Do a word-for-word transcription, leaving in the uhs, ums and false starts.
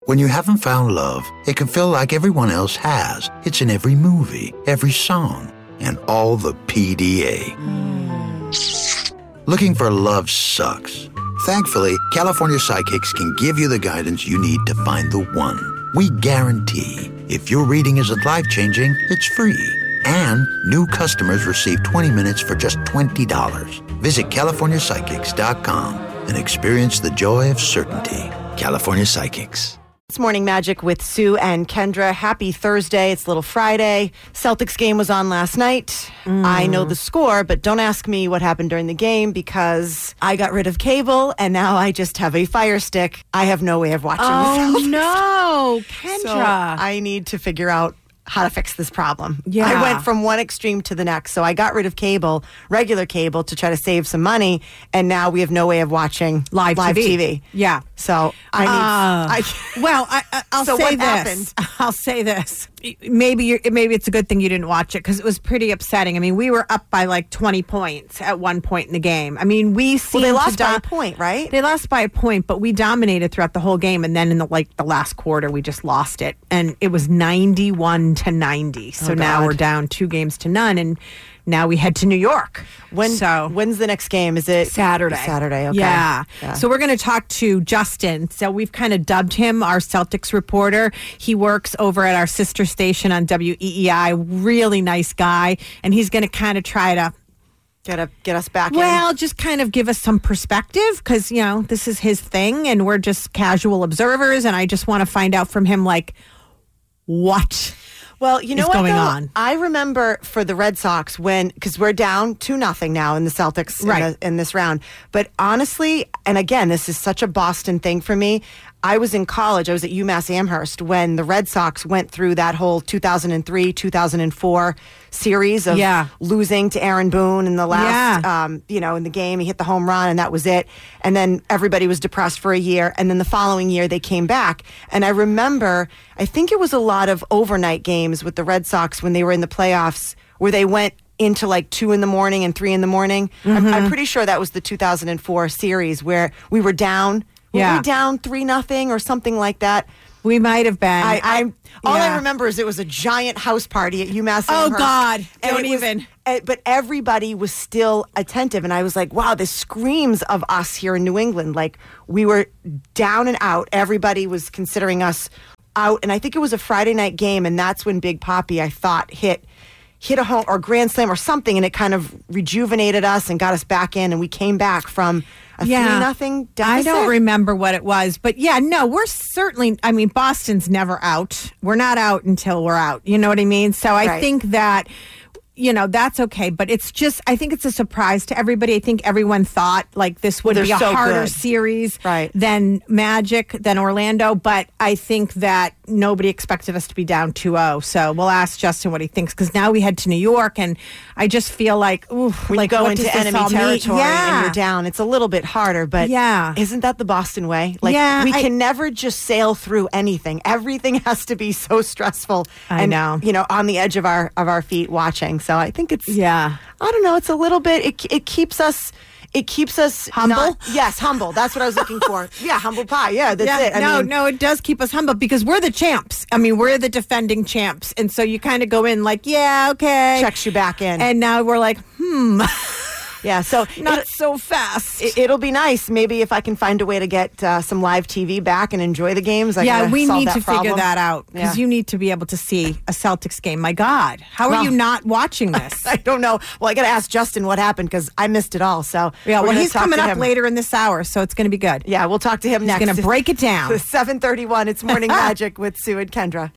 When you haven't found love, it can feel like everyone else has. It's in every movie, every song, and all the P D A. Mm. Looking for love sucks. Thankfully, California Psychics can give you the guidance you need to find the one. We guarantee if your reading isn't life-changing, it's free. And new customers receive twenty minutes for just twenty dollars. Visit California Psychics dot com and experience the joy of certainty. California Psychics. It's Morning Magic with Sue and Kendra. Happy Thursday. It's Little Friday. Celtics game was on last night. Mm. I know the score, but don't ask me what happened during the game because I got rid of cable and now I just have a Fire Stick. I have no way of watching oh, the Celtics. no, Kendra. So I need to figure out how to fix this problem. Yeah. I went from one extreme to the next. So I got rid of cable, regular cable, to try to save some money. And now we have no way of watching live, live T V. T V. Yeah. So I need... Uh, I, well, I, I, I'll so say what this. happened? I'll say this. Maybe you're, maybe it's a good thing you didn't watch it because it was pretty upsetting. I mean, we were up by like twenty points at one point in the game. I mean, we seemed well, they lost to do- by a point, right? They lost by a point, but we dominated throughout the whole game. And then in the like the last quarter, we just lost it, and it was ninety-one to ninety. So oh, now we're down two games to none, and now we head to New York. When so, when's the next game? Is it Saturday? Saturday, okay. Yeah. yeah. So we're going to talk to Justin. So we've kind of dubbed him our Celtics reporter. He works over at our sister station on W E E I. Really nice guy, and he's going to kind of try to get a, get us back. Well, in. just kind of give us some perspective because you know this is his thing, and we're just casual observers. And I just want to find out from him like what. Well, you know is what, going though? on? I remember for the Red Sox when, because we're down two nothing now in the Celtics right. in, the, in this round. But honestly, and again, this is such a Boston thing for me. I was in college. I was at UMass Amherst when the Red Sox went through that whole two thousand three, two thousand four series of yeah. losing to Aaron Boone in the last, yeah. um, you know, in the game. He hit the home run and that was it. And then everybody was depressed for a year. And then the following year they came back. And I remember, I think it was a lot of overnight games with the Red Sox when they were in the playoffs where they went into like two in the morning and three in the morning. Mm-hmm. I'm, I'm pretty sure that was the two thousand four series where we were down. Yeah. Were we down three nothing or something like that? We might have been. I, I all yeah. I remember is it was a giant house party at UMass Oh Amherst. God! And Don't it was- even. uh, But everybody was still attentive, and I was like, "Wow, this screams of us here in New England. Like we were down and out. Everybody was considering us out." And I think it was a Friday night game, and that's when Big Papi, I thought, hit. hit a home or grand slam or something, and it kind of rejuvenated us and got us back in, and we came back from a yeah. three nothing deficit. I don't remember what it was, but yeah, no, we're certainly, I mean, Boston's never out. We're not out until we're out. You know what I mean? So I Right. think that, you know, that's okay, but it's just, I think it's a surprise to everybody. I think everyone thought like this would They're be a so harder good. series Right. than Magic, than Orlando, but I think that nobody expected us to be down two oh. So we'll ask Justin what he thinks, because now we head to New York, and I just feel like, ooh, When like you go what into does this enemy all mean? territory Yeah. and you're down, it's a little bit harder, but Yeah. isn't that the Boston way? Like Yeah, we I- can never just sail through anything. Everything has to be so stressful. I and, know. You know, on the edge of our of our feet watching. So I think it's Yeah. I don't know, it's a little bit it it keeps us It keeps us Humble? not- yes, humble. That's what I was looking for. Yeah, humble pie. Yeah, that's Yeah, it. I no, mean, no, it does keep us humble because we're the champs. I mean, we're the defending champs. And so you kind of go in like, yeah, okay. checks you back in. And now we're like, hmm, yeah, so not it- so fast. It, it'll be nice. Maybe if I can find a way to get uh, some live T V back and enjoy the games. I yeah, gotta we solve need that to problem. figure that out because Yeah. you need to be able to see a Celtics game. My God, how Well- are you not watching this? I don't know. Well, I got to ask Justin what happened because I missed it all. So yeah, we're well, gonna he's talk coming to up him. later in this hour, so it's going to be good. Yeah, we'll talk to him He's next. going to break it down. seven thirty-one. It's Morning Magic with Sue and Kendra.